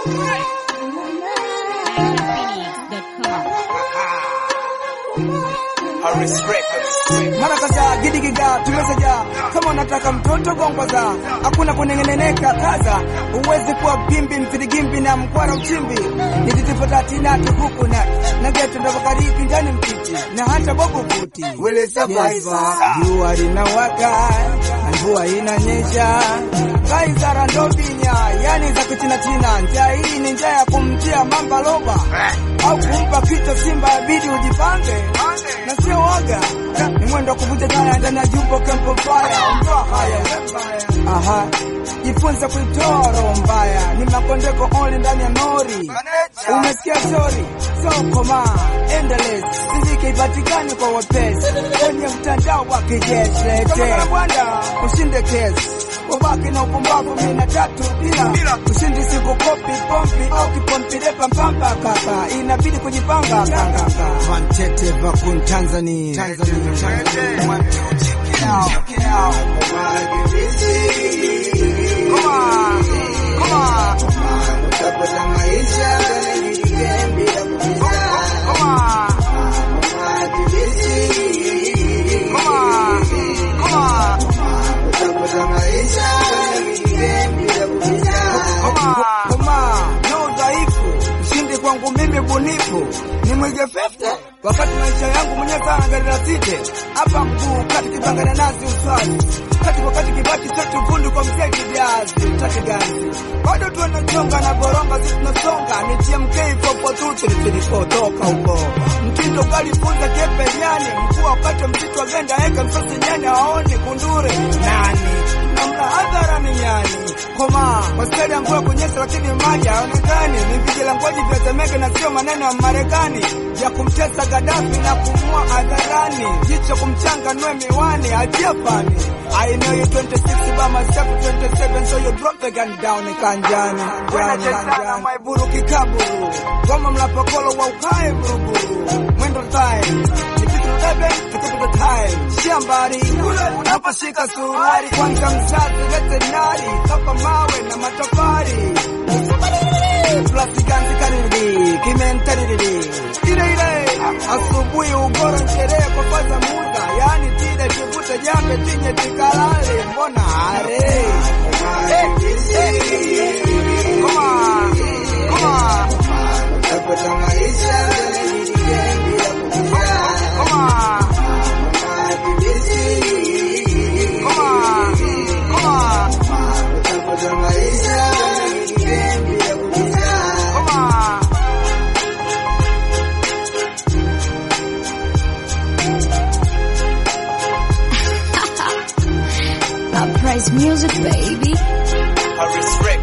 Mara kadhaa gidigiga tumezaja, kama unataka mtoto gongoza, hakuna kunengeneka kaza, uwezi kuwa bimbi mfirigimbi na mkwara uchimbi, nititipota tinatu huku na geto ndo bakaripi ndani mtiti, na hata bobu puti wele survivor. Jua linawaka, mvua inanyesha, kaizara ndobinya, yani za kichina, njaa hii ni njaa ya kumtia mamba loba, au kumpa kichwa simba bidi ujipange, na sio waga, ni mwendo kuvunja taya ndani ya jumbo campo fire. Ondoa haya, aha, jifunza kuitoa roho mbaya, ni makondeko only ndani ya nori. Umesikia story, so koma, endless, sizike ipatikane kwa wepesi, kwenye mtandao wa kijeshi lete, ushinde kesi, wabaki na upumbavu mina tatu bila ushindi siku kopi pompi au kipompi depa mpamba kaka, inabidi kujipanga kaka. Mantete vakun Tanzania mwante uchiki nao come on utapata maisha kwenye nigembi ya kubiza come on utapata maisha kwenye nigembi ya kubiza no dhaifu, ushindi kwangu mimi bunifu, ni mwege 50 wakati maisha yangu mwenye sana gari la site, hapa mkuu kati kibangana nasi uswali, kati wakati kibaki sote ufundu kwa mzee kijazi, tati ganzi, bado tuwanachonga na boronga sisi tunasonga, ni TMK 442 toka huko, mtindo kalifunza kepe nyani, mkuu wakati msitu agenda heka msosi nyani haoni kundure, nani namna hadhara ni nyani, koma, wasikari angua kunyesha lakini maji haonekani, ni vijela ngoji vya Temeke na sio maneno ya Marekani, ya kumtesa Gaddafi na kumua hadharani, jicho kumchanga nwe miwani, ajia fani. I know you 26 by myself 27, so you drop the gun down kanjani. Wana chesana maiburu kikaburu, goma mlapokolo wa ukae buruburu, mwendo time, nikitu bebe, nikitu the time, shiambari, unapashika suruari, kwanza mzazi veterinari, kapa mawe na matofari, plasikanzi kaniridi, kimentaridi, ile, asubuhi ugoro nchere kwa faza muda, yani tide kivute jambe tinye tikalale, mbona are, come on, utapata maisha, Uprise music, baby. I respect.